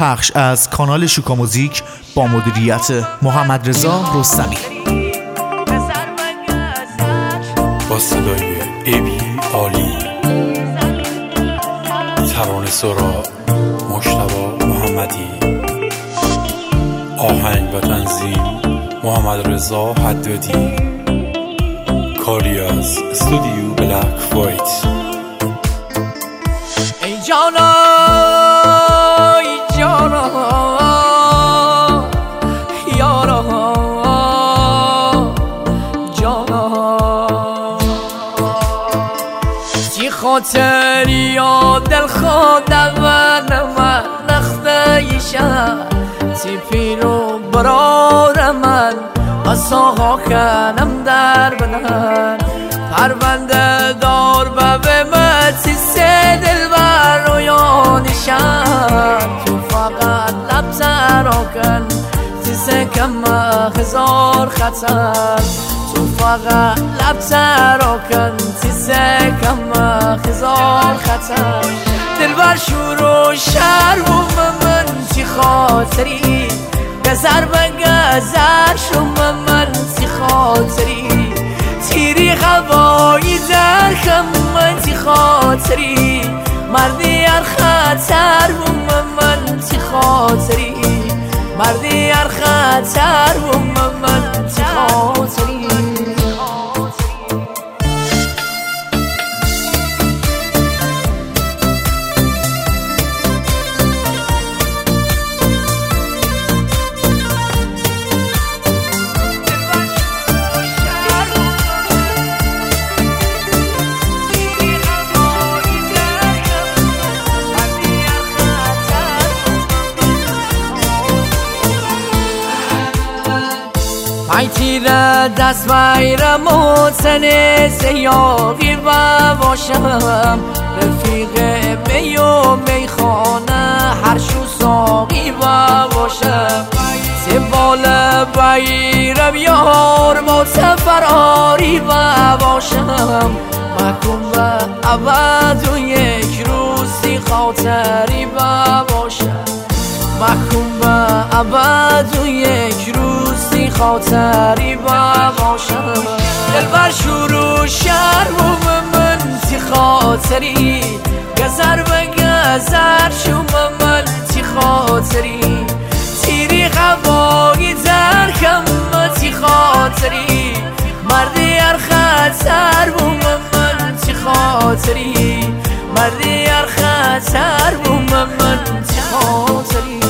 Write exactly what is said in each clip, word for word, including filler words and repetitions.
پخش از کانال شوکا موزیک با مدیریت محمد رضا رستمی. با صدای ابی عالی، ترانه سرا مجتبی محمدی، آهنگ و تنظیم محمد رضا حدادی، کاری از استودیو بلک وایت. ای جانا ای جانا یارا جانا، چی خاطر یا دل خودم من نخته ایشم، چی پیرو برار من بساها کنم در بنن، پرونده دار به مسی سه دل بر رویانشن، تو فقط لب ترا کن سیسه کم هزار خطر، تو فقط لب ترا کن سیسه کم هزار خطر. دل بر شور و شرم من چی خاطری، گذر به گذر شم من چی خاطری، تیری هوایی در خم من چی خاطری، مردی هر خطر بوم من چی خاطری، مردی هر خطر بوم من چی خاطری. ای تیر دست میرم و تن زیاقی و باشم، رفیق می و میخانه هر شو ساقی و باشم، سبال بیرم یار با سفراری و باشم، مکن و عبد و یک روزی خاطری و باشم، مکن و عبد و یک روزی خاطری با باشم. دل بر شور و شرم من چی خاطری، گذر به گذر شم من چی خاطری، تیری هوایی در کم چی خاطری، مردی هر خطر بوم من چی خاطری، مردی هر خطر بوم من چی خاطری.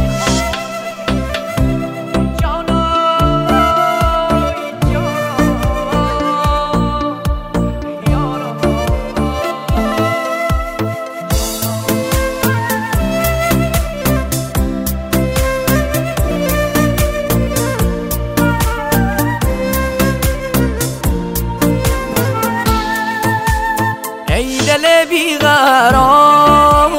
ای دل بیقرار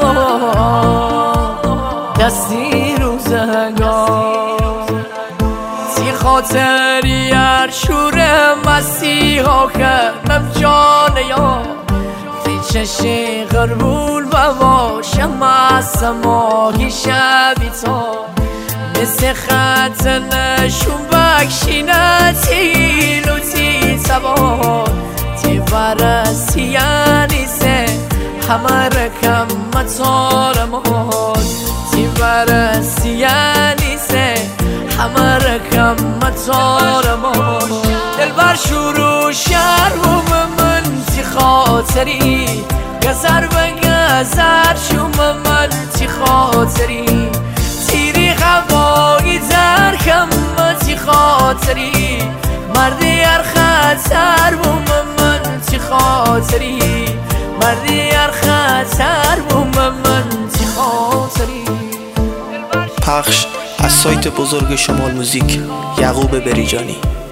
دستی روزگار، سی خاطری هر شور مسیح ها کردم جان یا، سی چشی غربول بباشم از ماهی شبی تا، مثل خط نشون بکشینه تیل و تی تبار، تی ورسی یعنی سه همه رکم مطار مال، تی ورسی یعنی سه همه رکم مطار مال. دل بر شور و شرم من تی خاطری، گذر به گذر شم من تی خاطری، تیری هوایی در کم تی خاطری، مردی هر خطر بوم من تی خاطری، مردی هر خطر بوم من تی خاطری. پخش از سایت بزرگ شمال موزیک، یعقوب بریجانی.